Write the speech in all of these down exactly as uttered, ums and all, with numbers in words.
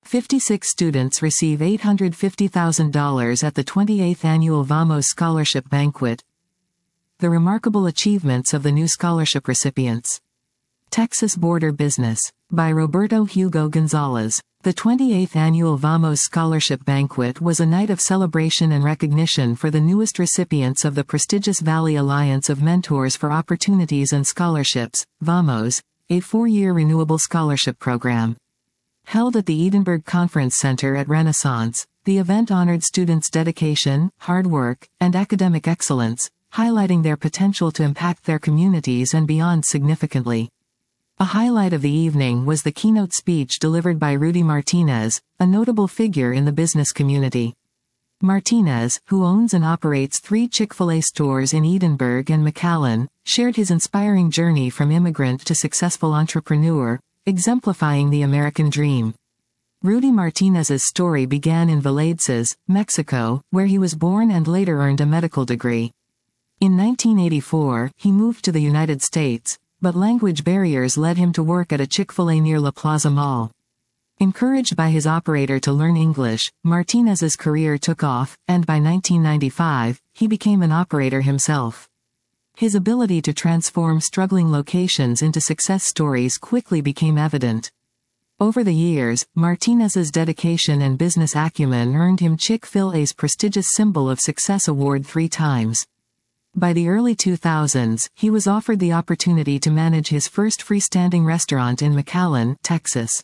fifty-six students receive eight hundred fifty thousand dollars at the twenty-eighth Annual Vamos Scholarship Banquet. The remarkable achievements of the new scholarship recipients. Texas Border Business. By Roberto Hugo Gonzalez. The twenty-eighth Annual Vamos Scholarship Banquet was a night of celebration and recognition for the newest recipients of the prestigious Valley Alliance of Mentors for Opportunities and Scholarships, VAMOS, a four-year renewable scholarship program. Held at the Edinburgh Conference Center at Renaissance, the event honored students' dedication, hard work, and academic excellence, highlighting their potential to impact their communities and beyond significantly. A highlight of the evening was the keynote speech delivered by Rudy Martinez, a notable figure in the business community. Martinez, who owns and operates three Chick-fil-A stores in Edinburgh and McAllen, shared his inspiring journey from immigrant to successful entrepreneur, exemplifying the American dream. Rudy Martinez's story began in Valladolid, Mexico, where he was born and later earned a medical degree. In nineteen eighty-four, he moved to the United States, but language barriers led him to work at a Chick-fil-A near La Plaza Mall. Encouraged by his operator to learn English, Martinez's career took off, and by nineteen ninety-five, he became an operator himself. His ability to transform struggling locations into success stories quickly became evident. Over the years, Martinez's dedication and business acumen earned him Chick-fil-A's prestigious Symbol of Success award three times. By the early two thousands, he was offered the opportunity to manage his first freestanding restaurant in McAllen, Texas.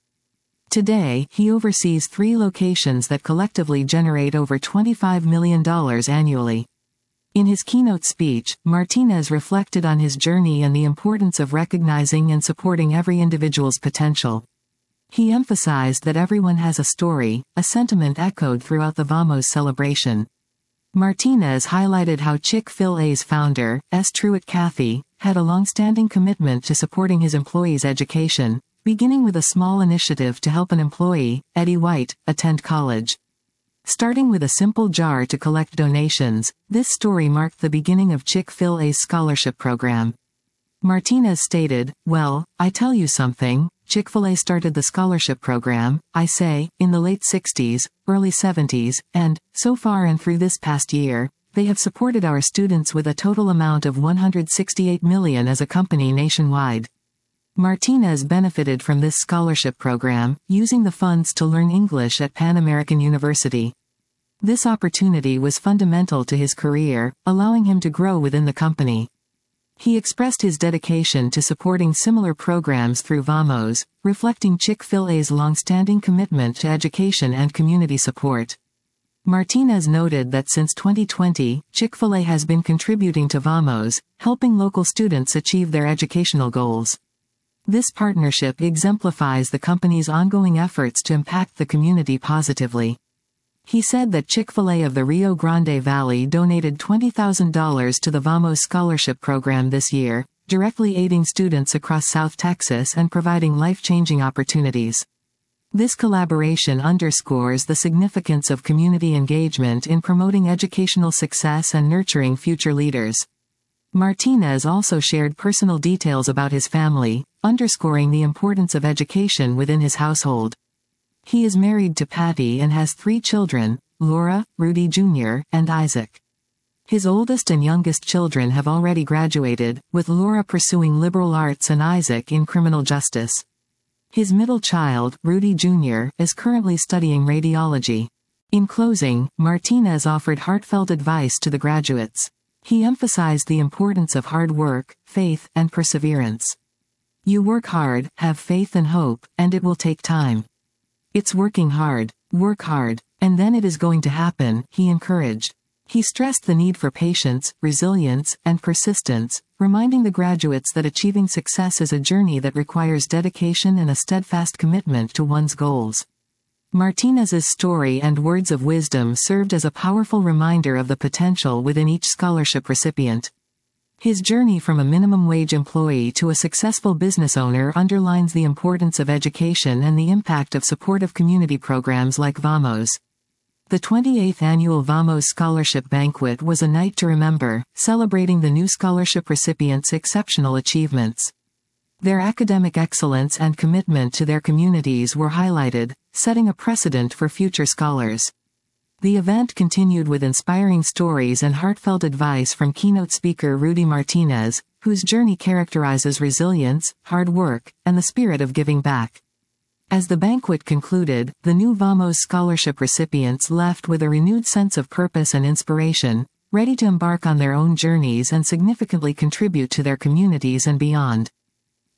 Today, he oversees three locations that collectively generate over twenty-five million dollars annually. In his keynote speech, Martinez reflected on his journey and the importance of recognizing and supporting every individual's potential. He emphasized that everyone has a story, a sentiment echoed throughout the Vamos celebration. Martinez highlighted how Chick-fil-A's founder, S. Truett Cathy, had a long-standing commitment to supporting his employees' education, beginning with a small initiative to help an employee, Eddie White, attend college. Starting with a simple jar to collect donations, this story marked the beginning of Chick-fil-A's scholarship program. Martinez stated, "Well, I tell you something, Chick-fil-A started the scholarship program, I say, in the late sixties, early seventies, and, so far and through this past year, they have supported our students with a total amount of one hundred sixty-eight million dollars as a company nationwide." Martinez benefited from this scholarship program, using the funds to learn English at Pan American University. This opportunity was fundamental to his career, allowing him to grow within the company. He expressed his dedication to supporting similar programs through Vamos, reflecting Chick-fil-A's long-standing commitment to education and community support. Martinez noted that since twenty twenty, Chick-fil-A has been contributing to Vamos, helping local students achieve their educational goals. This partnership exemplifies the company's ongoing efforts to impact the community positively. He said that Chick-fil-A of the Rio Grande Valley donated twenty thousand dollars to the Vamos Scholarship Program this year, directly aiding students across South Texas and providing life-changing opportunities. This collaboration underscores the significance of community engagement in promoting educational success and nurturing future leaders. Martinez also shared personal details about his family, underscoring the importance of education within his household. He is married to Patty and has three children, Laura, Rudy Junior, and Isaac. His oldest and youngest children have already graduated, with Laura pursuing liberal arts and Isaac in criminal justice. His middle child, Rudy Junior, is currently studying radiology. In closing, Martinez offered heartfelt advice to the graduates. He emphasized the importance of hard work, faith, and perseverance. You work hard, have faith and hope, and it will take time. It's working hard, work hard, and then it is going to happen, he encouraged. He stressed the need for patience, resilience, and persistence, reminding the graduates that achieving success is a journey that requires dedication and a steadfast commitment to one's goals. Martinez's story and words of wisdom served as a powerful reminder of the potential within each scholarship recipient. His journey from a minimum wage employee to a successful business owner underlines the importance of education and the impact of supportive community programs like Vamos. The twenty-eighth Annual Vamos Scholarship Banquet was a night to remember, celebrating the new scholarship recipients' exceptional achievements. Their academic excellence and commitment to their communities were highlighted, setting a precedent for future scholars. The event continued with inspiring stories and heartfelt advice from keynote speaker Rudy Martinez, whose journey characterizes resilience, hard work, and the spirit of giving back. As the banquet concluded, the new Vamos Scholarship recipients left with a renewed sense of purpose and inspiration, ready to embark on their own journeys and significantly contribute to their communities and beyond.